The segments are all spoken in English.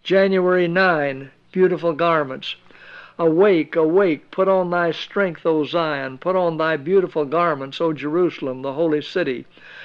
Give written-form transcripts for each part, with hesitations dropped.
January 9, beautiful garments. Awake, awake, put on thy strength, O Zion, put on thy beautiful garments, O Jerusalem, the holy city.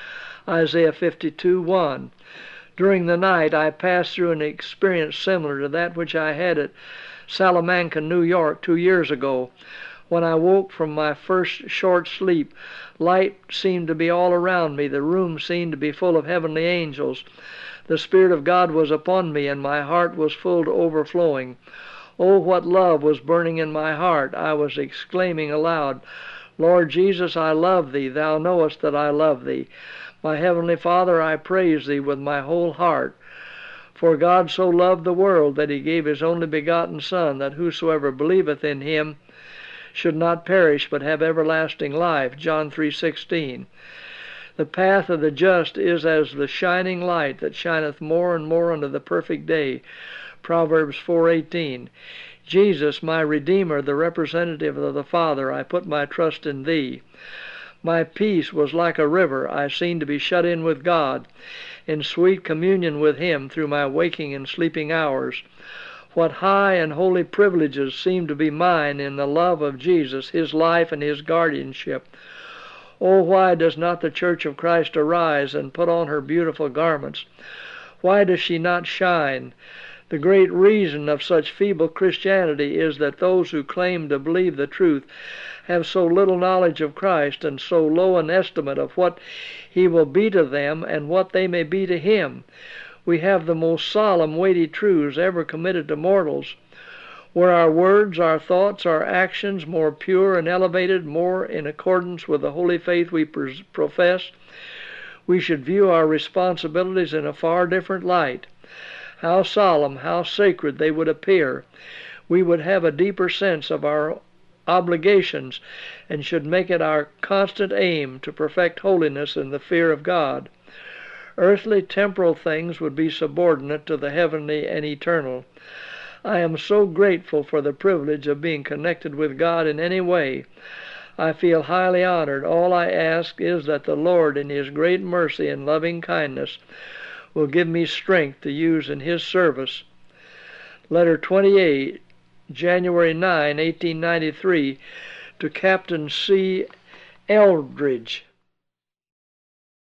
Isaiah 52:1. During the night I passed through an experience similar to that which I had at Salamanca, New York, 2 years ago. When I woke from my first short sleep, light seemed to be all around me. The room seemed to be full of heavenly angels. The Spirit of God was upon me, and my heart was full to overflowing. Oh, what love was burning in my heart! I was exclaiming aloud, Lord Jesus, I love thee. Thou knowest that I love thee. My heavenly Father, I praise thee with my whole heart. For God so loved the world that he gave his only begotten Son, that whosoever believeth in him should not perish but have everlasting life. John 3:16. The path of the just is as the shining light that shineth more and more unto the perfect day. Proverbs 4:18. Jesus, my Redeemer, the representative of the Father, I put my trust in thee. My peace was like a river. I seemed to be shut in with God, in sweet communion with him through my waking and sleeping hours. What high and holy privileges seemed to be mine in the love of Jesus, his life and his guardianship. Oh, why does not the Church of Christ arise and put on her beautiful garments? Why does she not shine? The great reason of such feeble Christianity is that those who claim to believe the truth have so little knowledge of Christ and so low an estimate of what he will be to them and what they may be to him. We have the most solemn, weighty truths ever committed to mortals. Were our words, our thoughts, our actions more pure and elevated, more in accordance with the holy faith we profess, we should view our responsibilities in a far different light. How solemn, how sacred they would appear. We would have a deeper sense of our obligations and should make it our constant aim to perfect holiness in the fear of God. Earthly, temporal things would be subordinate to the heavenly and eternal. I am so grateful for the privilege of being connected with God in any way. I feel highly honored. All I ask is that the Lord, in his great mercy and loving kindness, will give me strength to use in his service. Letter 28, January 9, 1893, to Captain C. Eldridge.